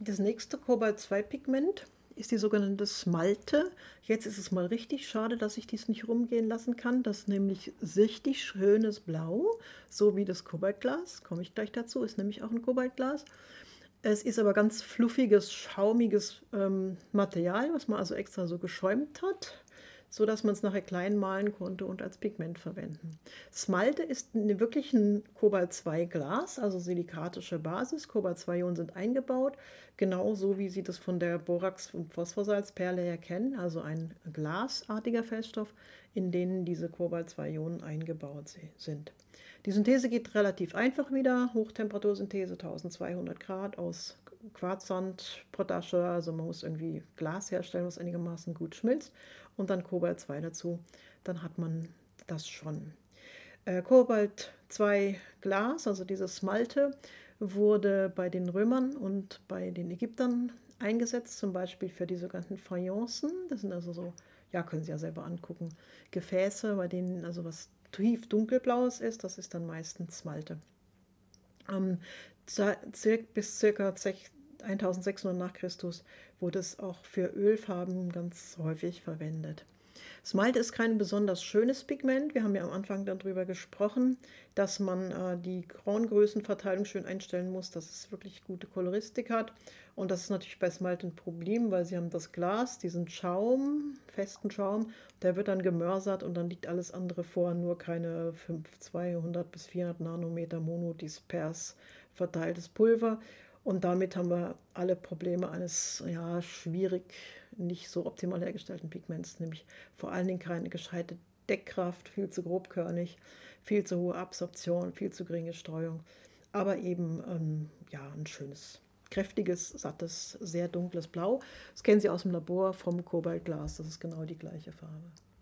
Das nächste Kobalt-2-Pigment ist die sogenannte Smalte. Jetzt ist es mal richtig schade, dass ich dies nicht rumgehen lassen kann. Das ist nämlich richtig schönes Blau, so wie das Kobaltglas. Komme ich gleich dazu, ist nämlich auch ein Kobaltglas. Es ist aber ganz fluffiges, schaumiges Material, was man also extra so geschäumt hat, so dass man es nachher klein malen konnte und als Pigment verwenden. Smalte ist wirklich ein Kobalt-2-Glas, also silikatische Basis. Kobalt-2-Ionen sind eingebaut, genauso wie Sie das von der Borax- und Phosphorsalzperle her kennen, also ein glasartiger Feststoff, in denen diese Kobalt-2-Ionen eingebaut sind. Die Synthese geht relativ einfach wieder, Hochtemperatursynthese 1200 Grad aus Quarzsand, Potasche, also man muss irgendwie Glas herstellen, was einigermaßen gut schmilzt und dann Kobalt 2 dazu, dann hat man das schon. Kobalt 2 Glas, also diese Smalte, wurde bei den Römern und bei den Ägyptern eingesetzt, zum Beispiel für die sogenannten Fayencen. Das sind also so, ja, können Sie ja selber angucken, Gefäße, bei denen also was tief dunkelblaues ist, das ist dann meistens Smalte. Ähm, bis ca. 1600 nach Christus wurde es auch für Ölfarben ganz häufig verwendet. Smalte ist kein besonders schönes Pigment. Wir haben ja am Anfang darüber gesprochen, dass man die Graungrößenverteilung schön einstellen muss, dass es wirklich gute Koloristik hat. Und das ist natürlich bei Smalte ein Problem, weil sie haben das Glas, diesen Schaum, festen Schaum, der wird dann gemörsert und dann liegt alles andere vor, nur keine 200 bis 400 Nanometer monodispers verteiltes Pulver. Und damit haben wir alle Probleme eines ja, schwierig, nicht so optimal hergestellten Pigments, nämlich vor allen Dingen keine gescheite Deckkraft, viel zu grobkörnig, viel zu hohe Absorption, viel zu geringe Streuung, aber eben ja, ein schönes, kräftiges, sattes, sehr dunkles Blau. Das kennen Sie aus dem Labor vom Kobaltglas, das ist genau die gleiche Farbe.